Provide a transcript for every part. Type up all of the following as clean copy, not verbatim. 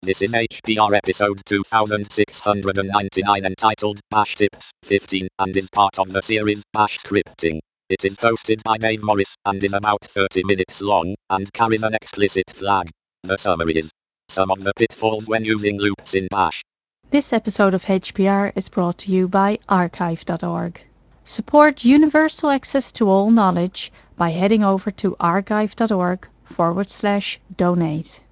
This is HPR episode 2699 entitled Bash Tips 15 and is part of the series Bash Scripting. It is hosted by Dave Morris and is about 30 minutes long and carries an explicit flag. The summary is some of the pitfalls when using loops in Bash. This episode of HPR is brought to you by archive.org. Support universal access to all knowledge by heading over to archive.org/donate.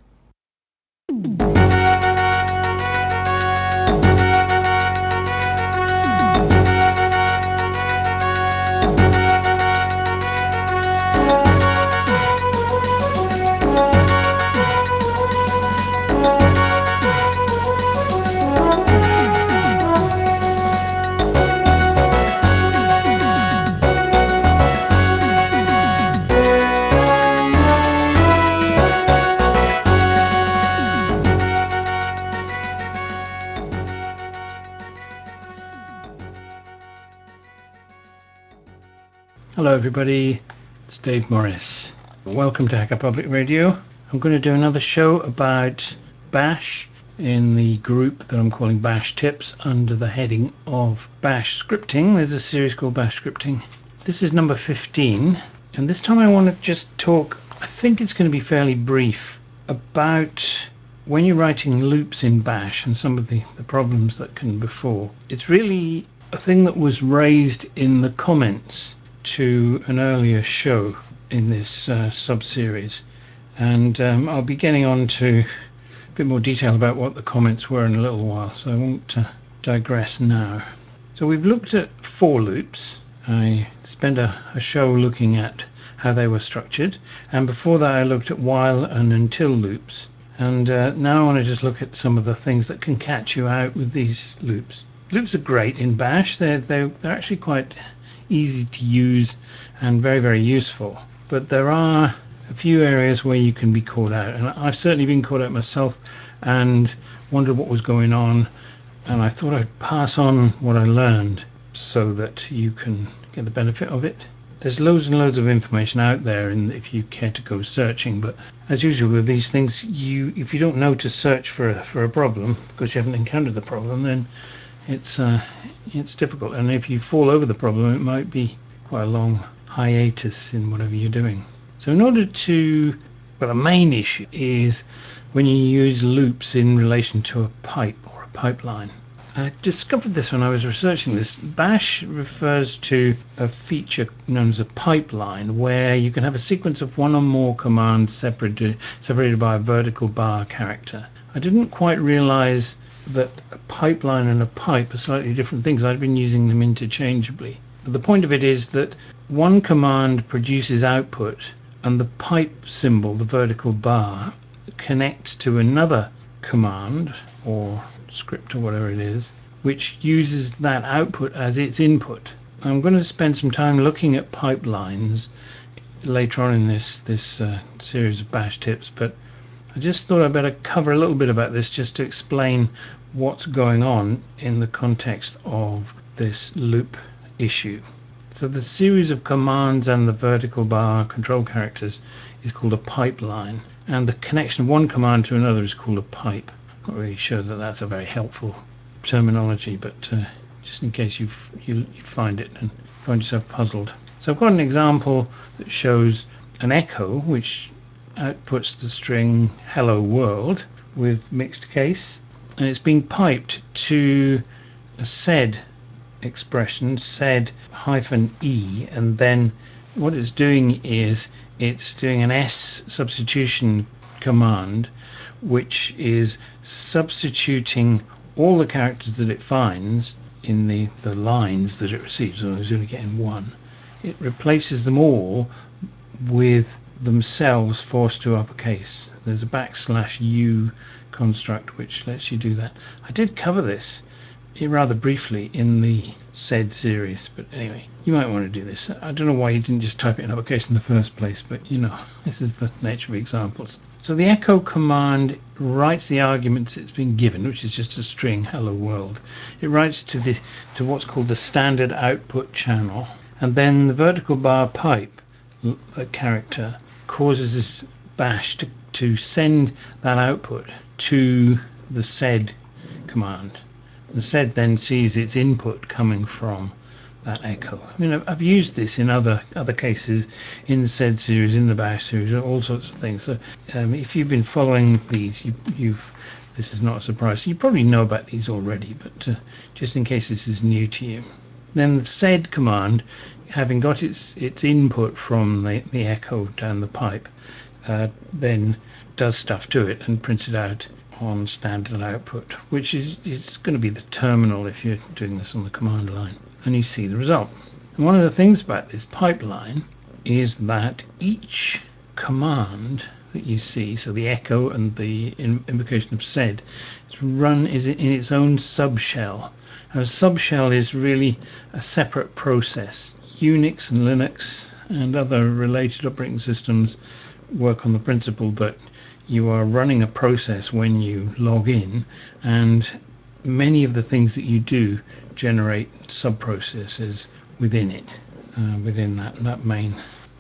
Hello everybody, it's Dave Morris. Welcome to Hacker Public Radio. I'm going to do another show about Bash in the group that I'm calling Bash Tips under the heading of Bash Scripting. There's a series called Bash Scripting. This is number 15, and this time I want to just talk, I think it's going to be fairly brief, about when you're writing loops in Bash and some of the problems that can befall. It's really a thing that was raised in the comments to an earlier show in this sub-series, and I'll be getting on to a bit more detail about what the comments were in a little while, so I won't digress now. So we've looked at for loops. I spent a show looking at how they were structured, and before that I looked at while and until loops, and now I want to just look at some of the things that can catch you out with these loops. Loops are great in Bash. They're actually quite easy to use and very, very useful, but there are a few areas where you can be caught out, and I've certainly been caught out myself and wondered what was going on, and I thought I'd pass on what I learned so that you can get the benefit of it. There's loads and loads of information out there, and if you care to go searching, but as usual with these things, if you don't know to search for a problem because you haven't encountered the problem, then it's difficult, and if you fall over the problem, it might be quite a long hiatus in whatever you're doing. So in order to, well, the main issue is when you use loops in relation to a pipe or a pipeline. I discovered this when I was researching this. Bash refers to a feature known as a pipeline, where you can have a sequence of one or more commands separated by a vertical bar character. I didn't quite realize that a pipeline and a pipe are slightly different things. I've been using them interchangeably. But the point of it is that one command produces output, and the pipe symbol, the vertical bar, connects to another command or script or whatever it is, which uses that output as its input. I'm going to spend some time looking at pipelines later on in this series of Bash tips, but I just thought I'd better cover a little bit about this just to explain what's going on in the context of this loop issue. So the series of commands and the vertical bar control characters is called a pipeline, and the connection of one command to another is called a pipe. I'm not really sure that that's a very helpful terminology, but just in case you find it and find yourself puzzled. So I've got an example that shows an echo which outputs the string hello world with mixed case, and it's being piped to a sed expression, sed -e, and then what it's doing is it's doing an S substitution command, which is substituting all the characters that it finds in the lines that it receives. So it's only getting one. It replaces them all with themselves forced to uppercase. There's a \u construct which lets you do that. I did cover this rather briefly in the sed series, but anyway, you might want to do this. I don't know why you didn't just type it in uppercase in the first place, but this is the nature of examples. So the echo command writes the arguments it's been given, which is just a string hello world. It writes to what's called the standard output channel, and then the vertical bar pipe character causes this bash to send that output to the sed command. The sed then sees its input coming from that echo. I mean, I've used this in other cases, in the sed series, in the bash series, all sorts of things. So if you've been following these, this is not a surprise. You probably know about these already, but just in case this is new to you. Then the sed command, having got its input from the echo down the pipe, then does stuff to it and prints it out on standard output, which is going to be the terminal if you're doing this on the command line, and you see the result. And one of the things about this pipeline is that each command that you see, so the echo and the invocation of sed, is in its own subshell. Now, a subshell is really a separate process. Unix and Linux and other related operating systems work on the principle that you are running a process when you log in, and many of the things that you do generate sub-processes within it, within that main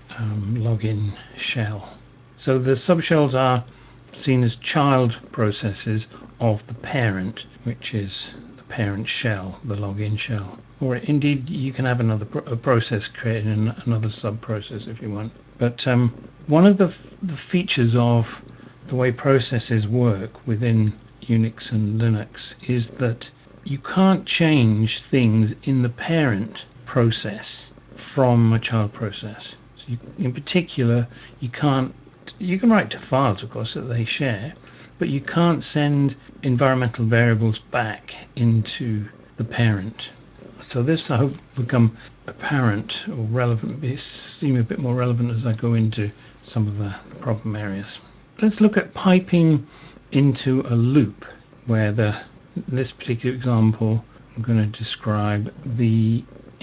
login shell. So the subshells are seen as child processes of the parent, which is the parent shell, the login shell. Or indeed, you can have another process creating another sub-process if you want. But one of the features of the way processes work within Unix and Linux is that you can't change things in the parent process from a child process. So in particular, you can write to files, of course, that they share, but you can't send environmental variables back into the parent. So this, I hope, will become apparent or relevant, seem a bit more relevant as I go into some of the problem areas. Let's look at piping into a loop, where this particular example, I'm going to describe the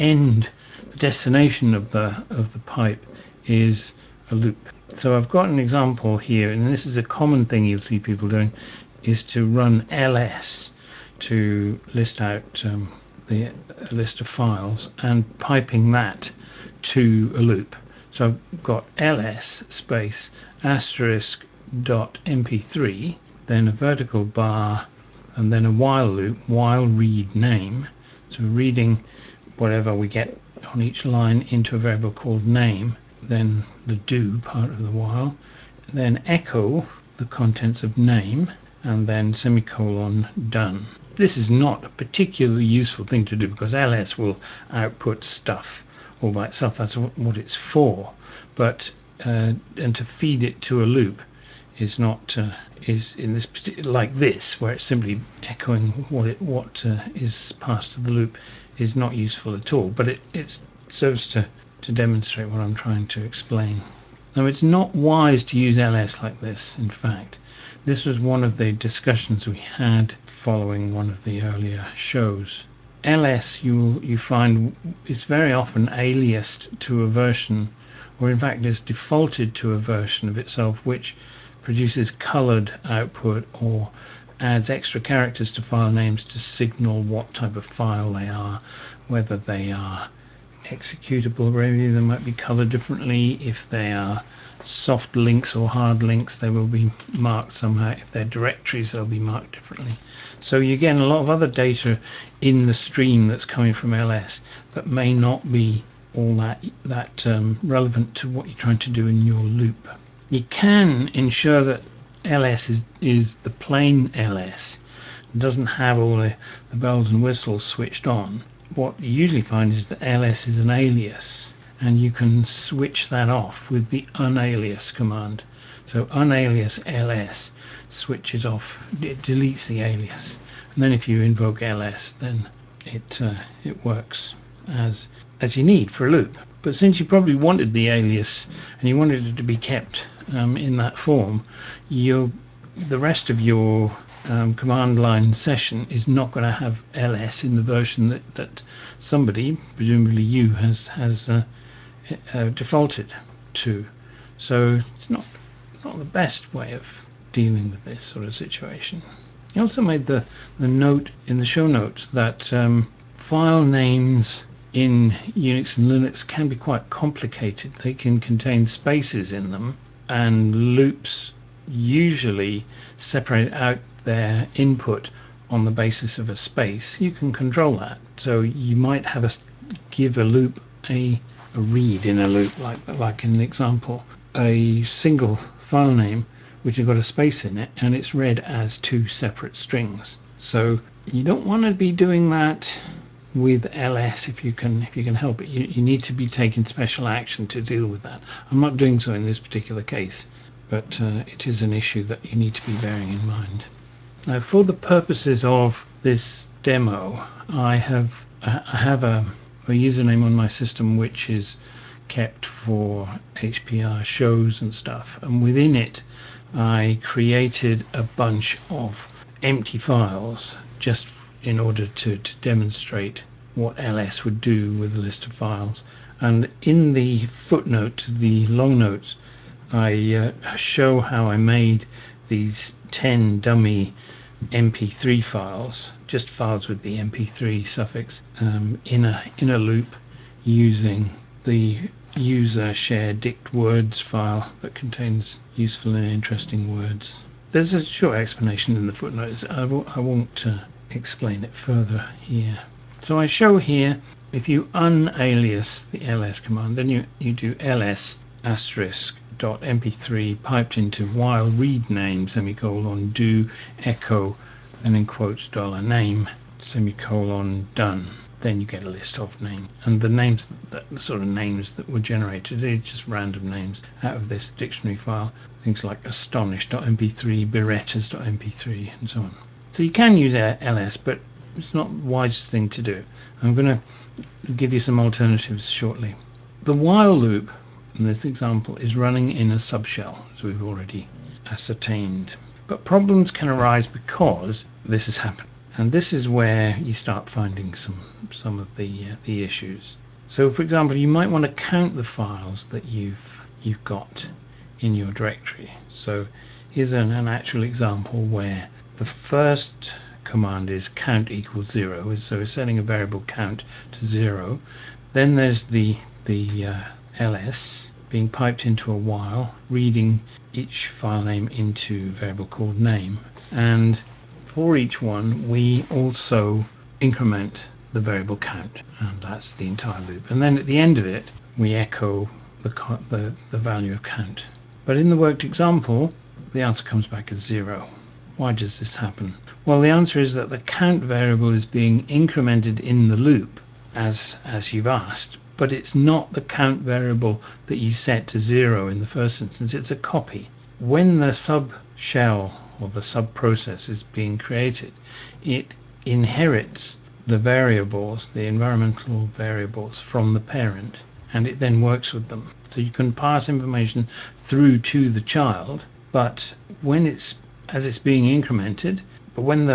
destination of the pipe is a loop. So I've got an example here, and this is a common thing you'll see people doing, is to run ls to list out the list of files and piping that to a loop. So I've got ls space asterisk dot mp3, then a vertical bar, and then a while loop, while read name. So reading whatever we get on each line into a variable called name, then the do part of the while, then echo the contents of name, and then semicolon done. This is not a particularly useful thing to do because ls will output stuff all by itself. That's what it's for. But and to feed it to a loop is not is in this like this, where it's simply echoing what is passed to the loop, is not useful at all. But it serves to demonstrate what I'm trying to explain. Now, it's not wise to use ls like this. In fact, this was one of the discussions we had following one of the earlier shows. ls, you find, is very often aliased to a version, or in fact is defaulted to a version of itself which produces colored output or adds extra characters to file names to signal what type of file they are, whether they are executable. Maybe they might be colored differently. If they are soft links or hard links, they will be marked somehow. If they're directories, they'll be marked differently. So you get a lot of other data in the stream that's coming from ls that may not be all that relevant to what you're trying to do in your loop. You can ensure that ls is the plain ls. It doesn't have all the bells and whistles switched on. What you usually find is that ls is an alias, and you can switch that off with the unalias command. So unalias ls switches off, it deletes the alias, and then if you invoke ls, then it works as you need for a loop. But since you probably wanted the alias and you wanted it to be kept in that form, the rest of your command line session is not going to have ls in the version that somebody, presumably you, has defaulted to. So it's not the best way of dealing with this sort of situation. He also made the note in the show notes that file names in Unix and Linux can be quite complicated. They can contain spaces in them, and loops usually separate out their input on the basis of a space, you can control that. So you might give a loop a read in a loop, like in the example, a single file name which has got a space in it, and it's read as two separate strings. So you don't want to be doing that with ls if you can help it. You need to be taking special action to deal with that. I'm not doing so in this particular case, but it is an issue that you need to be bearing in mind. Now, for the purposes of this demo, I have a username on my system which is kept for HPR shows and stuff, and within it I created a bunch of empty files just in order to demonstrate what ls would do with a list of files. And in the footnote to the long notes, I show how I made these 10 dummy MP3 files, just files with the MP3 suffix, in a loop using the user shared dict words file that contains useful and interesting words. There's a short explanation in the footnotes. I won't explain it further here. So I show here, if you unalias the ls command, then you do ls *.mp3 piped into while read name semicolon do echo, and in quotes $name semicolon done. Then you get a list of names, and the names, the sort of names that were generated, are just random names out of this dictionary file. Things like astonish.mp3, berettas.mp3, and so on. So you can use ls, but it's not the wisest thing to do. I'm going to give you some alternatives shortly. The while loop in this example is running in a subshell, as we've already ascertained. But problems can arise because this has happened. And this is where you start finding some of the issues. So, for example, you might want to count the files that you've got in your directory. So here's an actual example where the first command is count equals 0. So we're setting a variable count to 0. Then there's the ls being piped into a while, reading each file name into a variable called name. And for each one, we also increment the variable count, and that's the entire loop. And then at the end of it, we echo the value of count. But in the worked example, the answer comes back as 0. Why does this happen? Well, the answer is that the count variable is being incremented in the loop as you've asked, but it's not the count variable that you set to 0 in the first instance. It's a copy. When the sub shell or the sub process is being created, it inherits the variables, the environmental variables, from the parent, and it then works with them. So you can pass information through to the child, but when it's being incremented, but when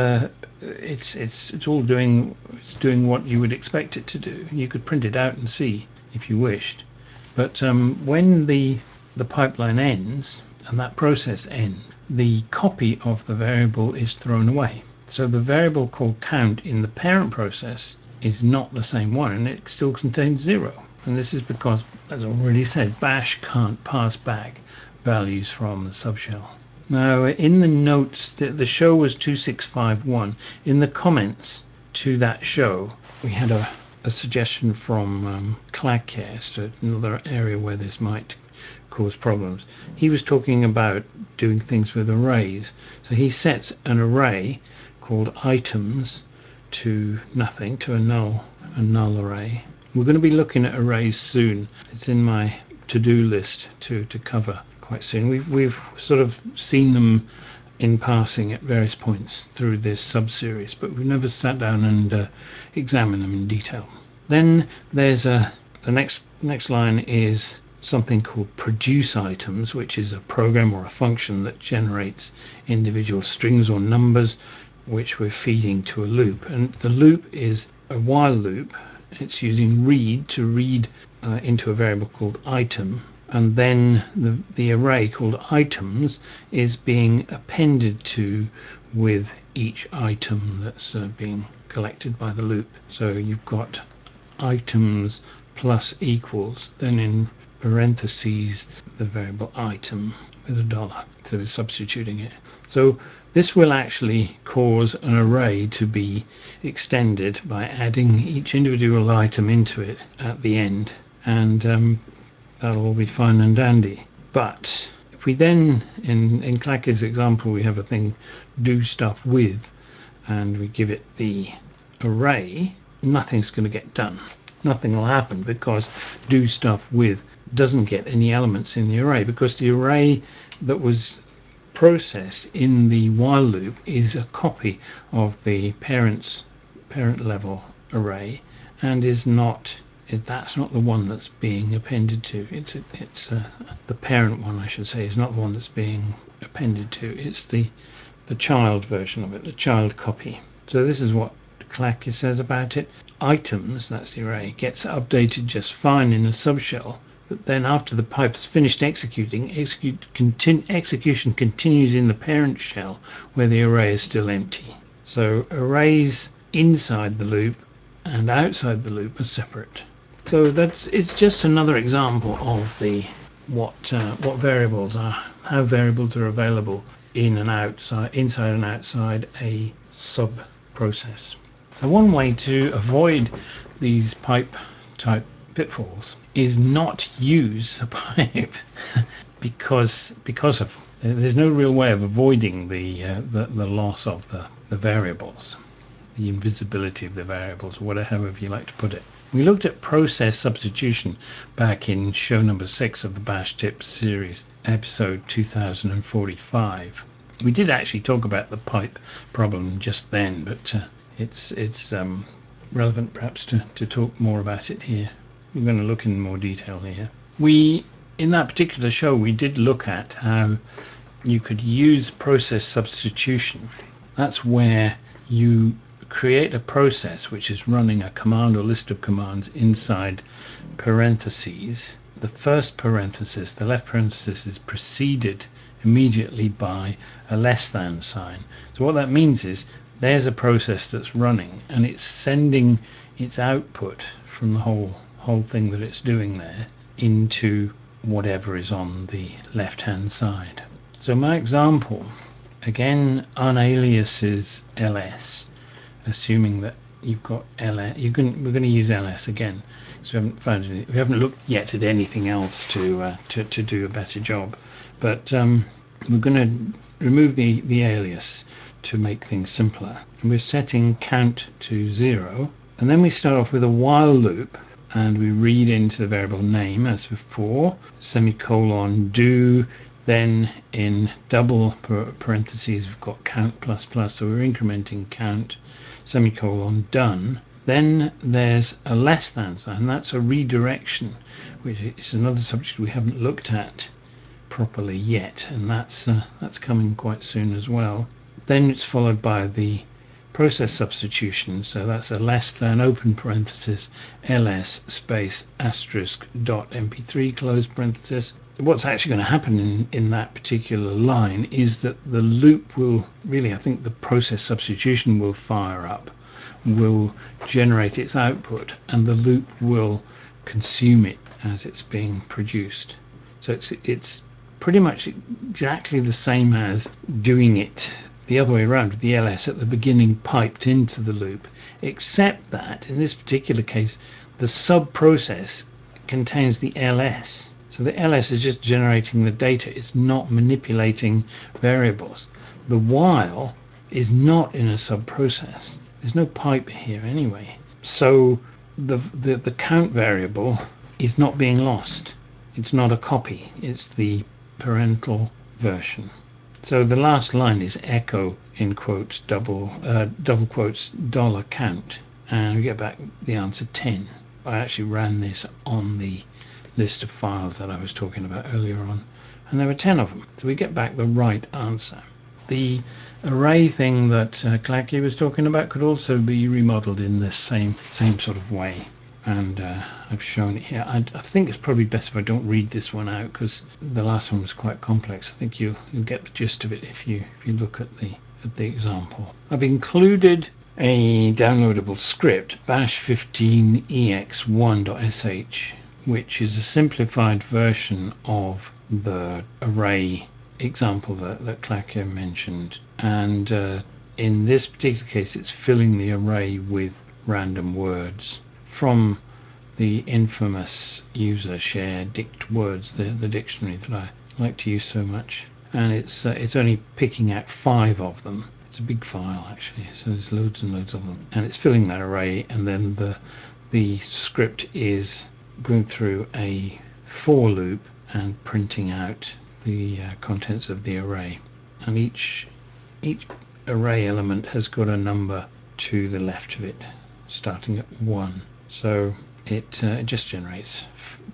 it's all doing what you would expect it to do. You could print it out and see if you wished, but when the pipeline ends and that process ends, the copy of the variable is thrown away. So the variable called count in the parent process is not the same one, and it still contains 0. And this is because, as I already said, bash can't pass back values from the subshell. Now, in the notes, the show was 2651. In the comments to that show, we had a suggestion from Cladcast, another area where this might cause problems. He was talking about doing things with arrays. So he sets an array called items to nothing, to a null array. We're going to be looking at arrays soon. It's in my to-do list to cover quite soon. We've sort of seen them in passing at various points through this sub-series, but we've never sat down and examined them in detail. Then there's the next line is something called produce items, which is a program or a function that generates individual strings or numbers which we're feeding to a loop. And the loop is a while loop. It's using read to read into a variable called item, and then the array called items is being appended to with each item that's being collected by the loop. So you've got items plus equals, then in parentheses the variable item with a dollar. So we're substituting it. So this will actually cause an array to be extended by adding each individual item into it at the end, and that'll all be fine and dandy. But if we then, in Clacky's example, we have a thing do stuff with, and we give it the array, nothing's going to get done. Nothing will happen because do stuff with doesn't get any elements in the array, because the array that was processed in the while loop is a copy of the parent level array, and is not, that's not the one that's being appended to. It's the parent one, I should say, is not the one that's being appended to. It's the child version of it, the child copy. So this is what Clacky says about it. Items, that's the array, gets updated just fine in a subshell, but then after the pipe has finished executing, execution continues in the parent shell where the array is still empty. So arrays inside the loop and outside the loop are separate. So it's just another example of the what variables are, how variables are available in and outside, inside and outside a sub process. Now, one way to avoid these pipe type pitfalls is not use a pipe because of there's no real way of avoiding the loss of the variables, the invisibility of the variables, or whatever, however you like to put it. We looked at process substitution back in show number 6 of the Bash Tips series, episode 2045. We did actually talk about the pipe problem just then, but it's relevant perhaps to talk more about it here. We're going to look in more detail here. In that particular show, we did look at how you could use process substitution. That's where you create a process which is running a command or list of commands inside parentheses. The first parenthesis, the left parenthesis, is preceded immediately by a less than sign. So what that means is there's a process that's running and it's sending its output from the whole thing that it's doing there into whatever is on the left hand side. So my example, again, unaliases ls, assuming that you've got ls. We're going to use ls again, because we haven't looked yet at anything else to do a better job. But we're going to remove the alias to make things simpler. And we're setting count to 0, and then we start off with a while loop, and we read into the variable name as before, semicolon do. Then in double parentheses we've got count plus plus, so we're incrementing count, semicolon done. Then there's a less than sign, that's a redirection, which is another subject we haven't looked at properly yet, and that's coming quite soon as well. Then it's followed by the process substitution, so that's a less than open parenthesis ls space asterisk dot mp3 close parenthesis. What's actually going to happen in that particular line is that the loop will really, I think the process substitution will fire up, will generate its output, and the loop will consume it as it's being produced. So it's pretty much exactly the same as doing it the other way around, with the ls at the beginning piped into the loop, except that in this particular case the sub process contains the ls. So the ls is just generating the data, it's not manipulating variables. The while is not in a sub process, there's no pipe here anyway, so the count variable is not being lost. It's not a copy, it's the parental version. So the last line is echo in quotes double quotes dollar count, and we get back the answer 10. I actually ran this on the list of files that I was talking about earlier on, and there were 10 of them, so we get back the right answer. The array thing that Clacky was talking about could also be remodeled in this same sort of way, and I've shown it here. I think it's probably best if I don't read this one out, because the last one was quite complex. I think you'll get the gist of it if you look at the example. I've included a downloadable script, bash15ex1.sh, which is a simplified version of the array example that Clacker mentioned, and in this particular case it's filling the array with random words from the infamous user share dict words, the dictionary that I like to use so much, and it's only picking out 5 of them. It's a big file actually, so there's loads and loads of them, and it's filling that array, and then the script is going through a for loop and printing out the contents of the array, and each array element has got a number to the left of it starting at 1, so it just generates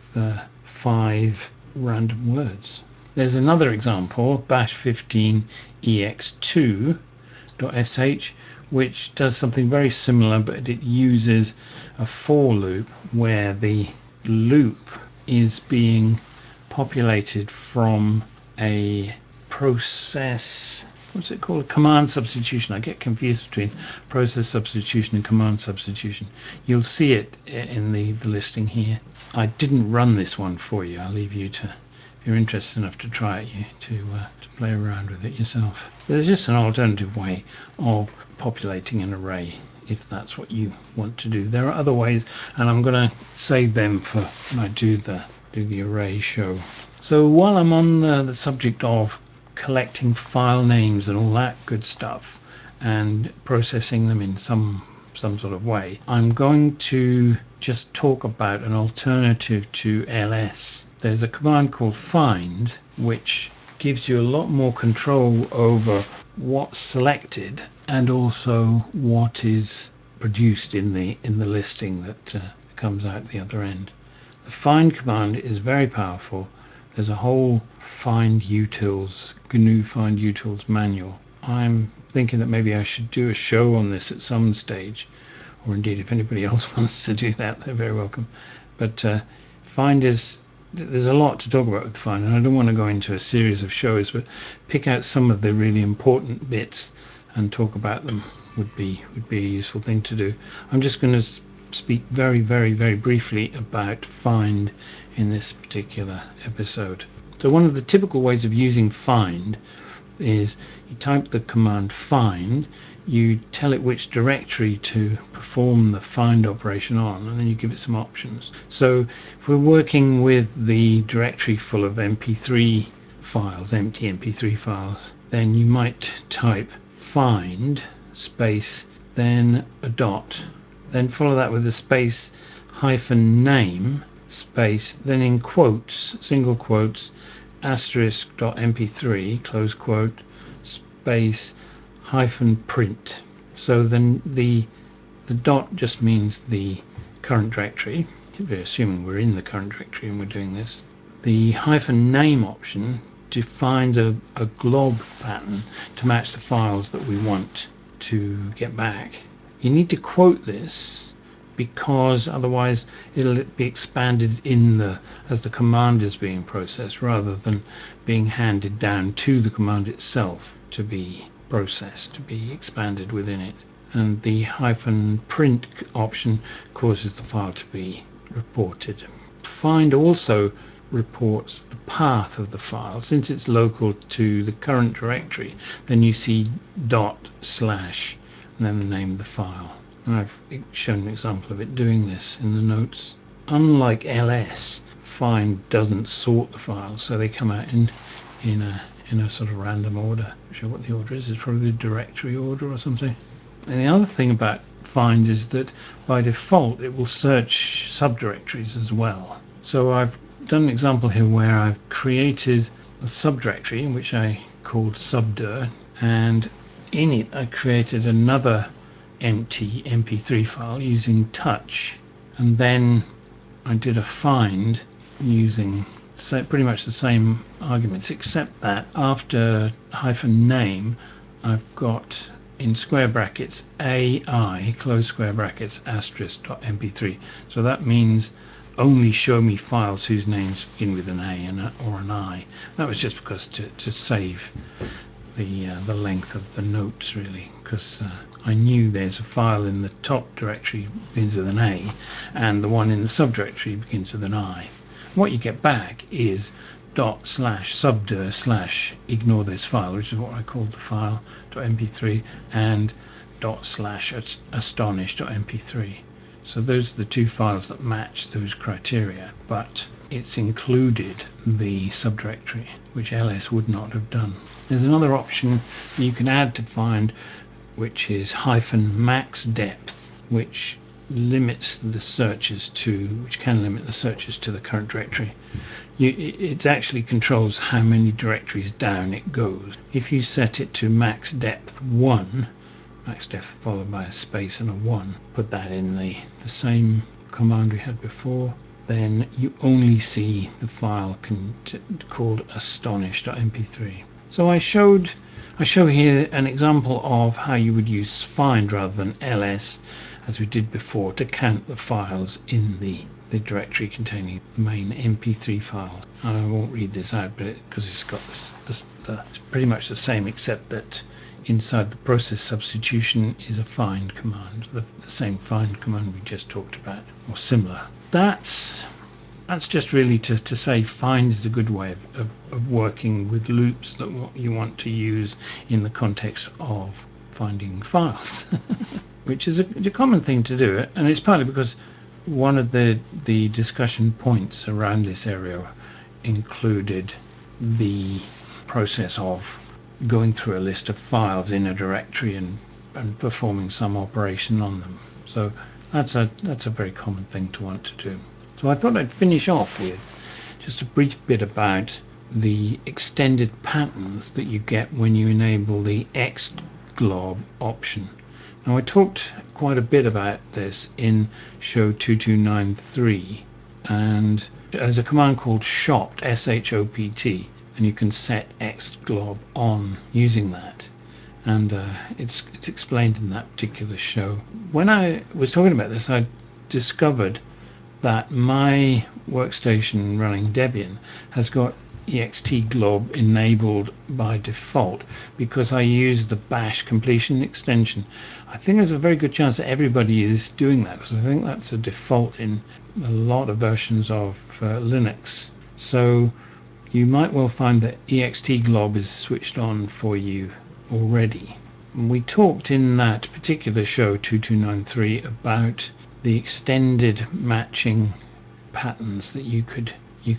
5 random words. There's another example, bash 15 ex2.sh, which does something very similar, but it uses a for loop where the loop is being populated from a process, what's it called, command substitution. I get confused between process substitution and command substitution. You'll see it in the listing here. I didn't run this one for you. I'll leave you to, if you're interested enough to try it, to play around with it yourself. There's just an alternative way of populating an array if that's what you want to do. There are other ways, and I'm going to save them for when I do the array show. So while I'm on the subject of collecting file names and all that good stuff and processing them in some sort of way, I'm going to just talk about an alternative to ls. There's a command called find, which gives you a lot more control over what's selected and also what is produced in the listing that comes out the other end. The find command is very powerful. There's a whole find utils, GNU find utils manual. I'm thinking that maybe I should do a show on this at some stage, or indeed if anybody else wants to do that, they're very welcome. But find is, there's a lot to talk about with find, and I don't want to go into a series of shows, but pick out some of the really important bits and talk about them would be a useful thing to do. I'm just going to speak very briefly about find in this particular episode. So one of the typical ways of using find is you type the command find, you tell it which directory to perform the find operation on, and then you give it some options. So if we're working with the directory full of MP3 files, empty MP3 files, then you might type find space, then a dot, then follow that with a space hyphen name space, then in quotes, single quotes, asterisk.mp3 close quote space hyphen print. So then the dot just means the current directory. We're assuming we're in the current directory and we're doing this. The hyphen name option defines a glob pattern to match the files that we want to get back. You need to quote this because otherwise it'll be expanded as the command is being processed, rather than being handed down to the command itself to be processed, to be expanded within it. And the hyphen print option causes the file to be reported. Find also reports the path of the file. Since it's local to the current directory, then you see dot slash and then the name of the file. And I've shown an example of it doing this in the notes. Unlike ls, find doesn't sort the files, so they come out in a sort of random order. I'm not sure what the order is. It's probably the directory order or something. And the other thing about find is that by default it will search subdirectories as well. So I've done an example here where I've created a subdirectory which I called subdir, and in it I created another empty MP3 file using touch, and then I did a find using pretty much the same arguments, except that after hyphen name I've got in square brackets AI close square brackets asterisk.mp3. So that means only show me files whose names begin with an A or an I. That was just because to save the length of the notes, really, because I knew there's a file in the top directory begins with an A and the one in the subdirectory begins with an I. What you get back is /subdir / ignore this file, which is what I called the file .mp3, and /astonish.mp3. So those are the two files that match those criteria, but it's included the subdirectory, which ls would not have done. There's another option you can add to find, which is -max depth, which limits the searches to, which can limit the searches to the current directory. It actually controls how many directories down it goes. If you set it to max depth 1, max depth followed by a space and a 1, put that in the same command we had before, then you only see the file called astonish.mp3. So I show here an example of how you would use find rather than ls, as we did before, to count the files in the directory containing the main mp3 file. I won't read this out because it's got it's pretty much the same, except that inside the process substitution is a find command, the same find command we just talked about, or similar. That's just really to say find is a good way of working with loops that you want to use in the context of finding files, which is a common thing to do, and it's partly because one of the discussion points around this area included the process of going through a list of files in a directory and performing some operation on them. So that's a very common thing to want to do. So I thought I'd finish off with just a brief bit about the extended patterns that you get when you enable the xglob option. Now I talked quite a bit about this in show 2293, and there's a command called shopt, S-H-O-P-T, and you can set xglob on using that, and it's explained in that particular show. When I was talking about this, I discovered that my workstation running Debian has got extglob enabled by default because I use the bash completion extension. I think there's a very good chance that everybody is doing that, because I think that's a default in a lot of versions of Linux. So you might well find that extglob is switched on for you already. We talked in that particular show 2293 about the extended matching patterns that you could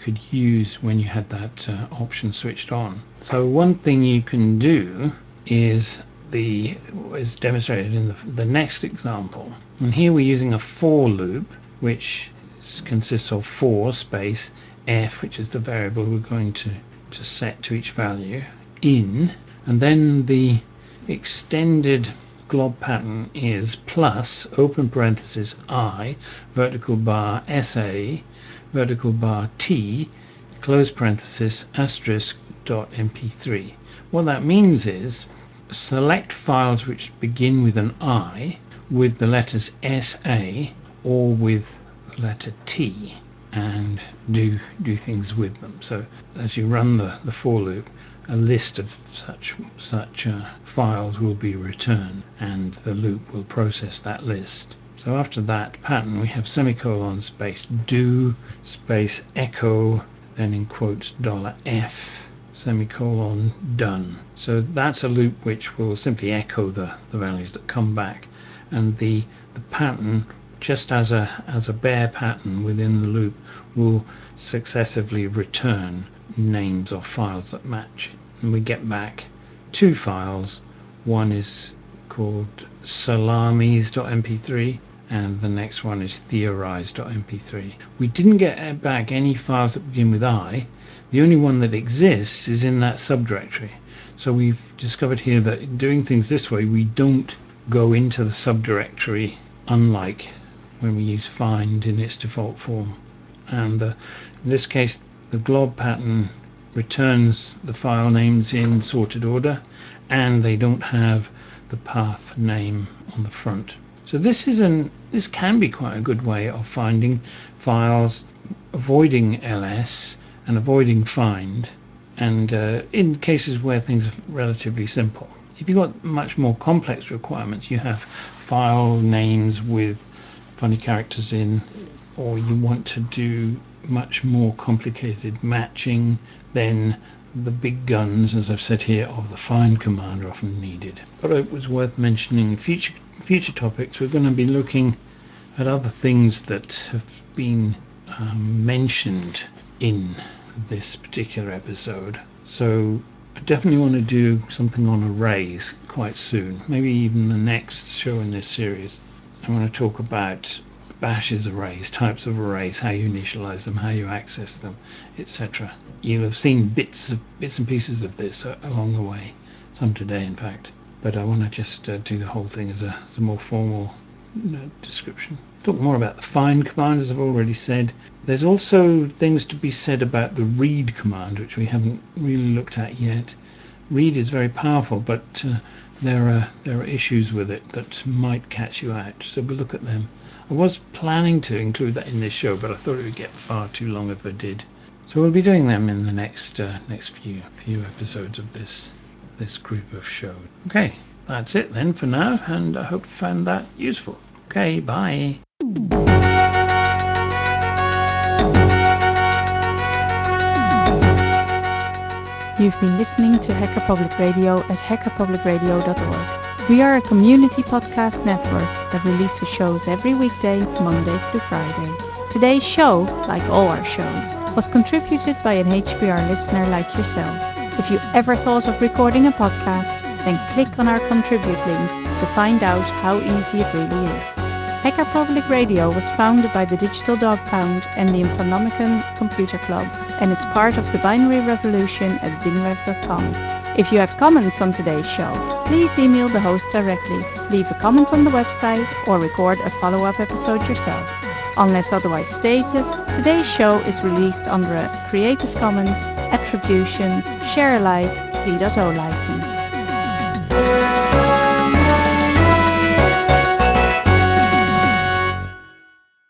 use when you had that option switched on. So one thing you can do is demonstrated in the next example. And here we're using a for loop, which consists of for space f, which is the variable we're going to set to each value, in, and then the extended glob pattern is plus open parenthesis I vertical bar SA vertical bar T close parenthesis asterisk dot mp3. What that means is select files which begin with an I with the letters SA or with the letter T and do things with them. So as you run the for loop, a list of such files will be returned, and the loop will process that list. So after that pattern, we have semicolon space do space echo, then in quotes $f semicolon done. So that's a loop which will simply echo the values that come back, and the pattern, just as a bare pattern within the loop, will successively return names of files that match. And we get back two files. One is called salamis.mp3 and the next one is theorize.mp3. We didn't get back any files that begin with I. The only one that exists is in that subdirectory. So we've discovered here that in doing things this way, we don't go into the subdirectory, unlike when we use find in its default form. And in this case, the glob pattern returns the file names in sorted order, and they don't have the path name on the front. So this can be quite a good way of finding files, avoiding ls and avoiding find, and in cases where things are relatively simple. If you've got much more complex requirements, you have file names with funny characters in, or you want to do much more complicated matching, then the big guns, as I've said here, of the find command are often needed. But it was worth mentioning future topics. We're going to be looking at other things that have been mentioned in this particular episode. So I definitely want to do something on arrays quite soon, maybe even the next show in this series. I want to talk about Bash's arrays, types of arrays, how you initialize them, how you access them, etc. You'll have seen bits and pieces of this along the way, some today in fact, but I want to just do the whole thing as a more formal description. Talk more about the find command, as I've already said. There's also things to be said about the read command, which we haven't really looked at yet. Read is very powerful, but there are issues with it that might catch you out, so we'll look at them. I was planning to include that in this show, but I thought it would get far too long if I did. So we'll be doing them in the next few episodes of this group of shows. Okay, that's it then for now, and I hope you found that useful. Okay, bye. You've been listening to Hacker Public Radio at hackerpublicradio.org. We are a community podcast network that releases shows every weekday, Monday through Friday. Today's show, like all our shows, was contributed by an HPR listener like yourself. If you ever thought of recording a podcast, then click on our contribute link to find out how easy it really is. Hacker Public Radio was founded by the Digital Dog Pound and the Infonomicon Computer Club and is part of the binary revolution at bingrev.com. If you have comments on today's show, please email the host directly, leave a comment on the website, or record a follow-up episode yourself. Unless otherwise stated, today's show is released under a Creative Commons Attribution Share Alike 3.0 license.